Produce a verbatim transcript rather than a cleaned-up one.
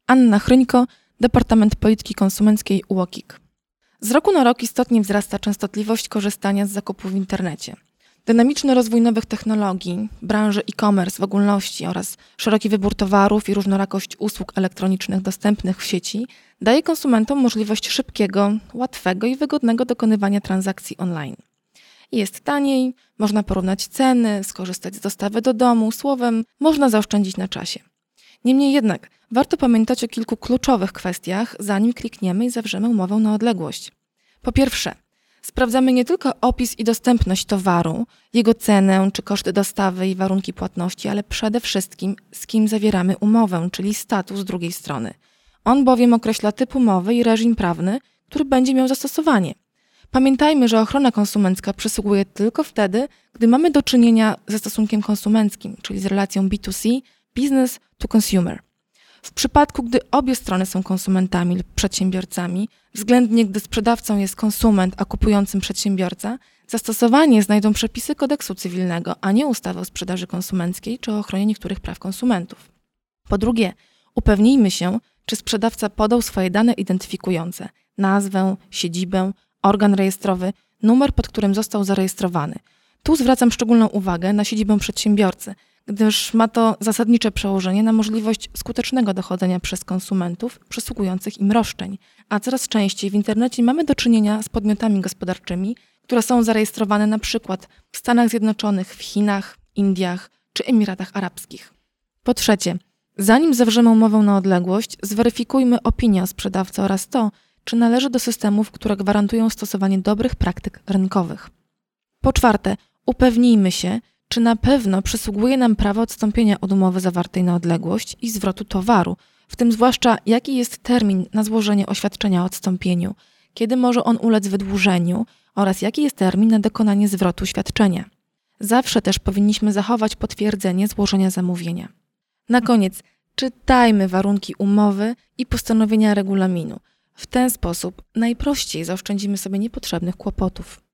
Anna Chryńko, Departament Polityki Konsumenckiej U O K I K. Z roku na rok istotnie wzrasta częstotliwość korzystania z zakupów w internecie. Dynamiczny rozwój nowych technologii, branży e-commerce w ogólności oraz szeroki wybór towarów i różnorakość usług elektronicznych dostępnych w sieci daje konsumentom możliwość szybkiego, łatwego i wygodnego dokonywania transakcji online. Jest taniej, można porównać ceny, skorzystać z dostawy do domu, słowem można zaoszczędzić na czasie. Niemniej jednak warto pamiętać o kilku kluczowych kwestiach, zanim klikniemy i zawrzemy umowę na odległość. Po pierwsze, sprawdzamy nie tylko opis i dostępność towaru, jego cenę czy koszty dostawy i warunki płatności, ale przede wszystkim z kim zawieramy umowę, czyli status drugiej strony. On bowiem określa typ umowy i reżim prawny, który będzie miał zastosowanie. Pamiętajmy, że ochrona konsumencka przysługuje tylko wtedy, gdy mamy do czynienia ze stosunkiem konsumenckim, czyli z relacją B dwa C, business to consumer. W przypadku, gdy obie strony są konsumentami lub przedsiębiorcami, względnie gdy sprzedawcą jest konsument, a kupującym przedsiębiorca, zastosowanie znajdą przepisy kodeksu cywilnego, a nie ustawy o sprzedaży konsumenckiej czy o ochronie niektórych praw konsumentów. Po drugie, upewnijmy się, czy sprzedawca podał swoje dane identyfikujące, nazwę, siedzibę, organ rejestrowy, numer, pod którym został zarejestrowany. Tu zwracam szczególną uwagę na siedzibę przedsiębiorcy, gdyż ma to zasadnicze przełożenie na możliwość skutecznego dochodzenia przez konsumentów przysługujących im roszczeń, a coraz częściej w internecie mamy do czynienia z podmiotami gospodarczymi, które są zarejestrowane na przykład w Stanach Zjednoczonych, w Chinach, Indiach czy Emiratach Arabskich. Po trzecie, zanim zawrzemy umowę na odległość, zweryfikujmy opinię o sprzedawcy oraz to, czy należy do systemów, które gwarantują stosowanie dobrych praktyk rynkowych. Po czwarte, upewnijmy się, czy na pewno przysługuje nam prawo odstąpienia od umowy zawartej na odległość i zwrotu towaru, w tym zwłaszcza jaki jest termin na złożenie oświadczenia o odstąpieniu, kiedy może on ulec wydłużeniu oraz jaki jest termin na dokonanie zwrotu świadczenia. Zawsze też powinniśmy zachować potwierdzenie złożenia zamówienia. Na koniec, czytajmy warunki umowy i postanowienia regulaminu. W ten sposób najprościej zaoszczędzimy sobie niepotrzebnych kłopotów.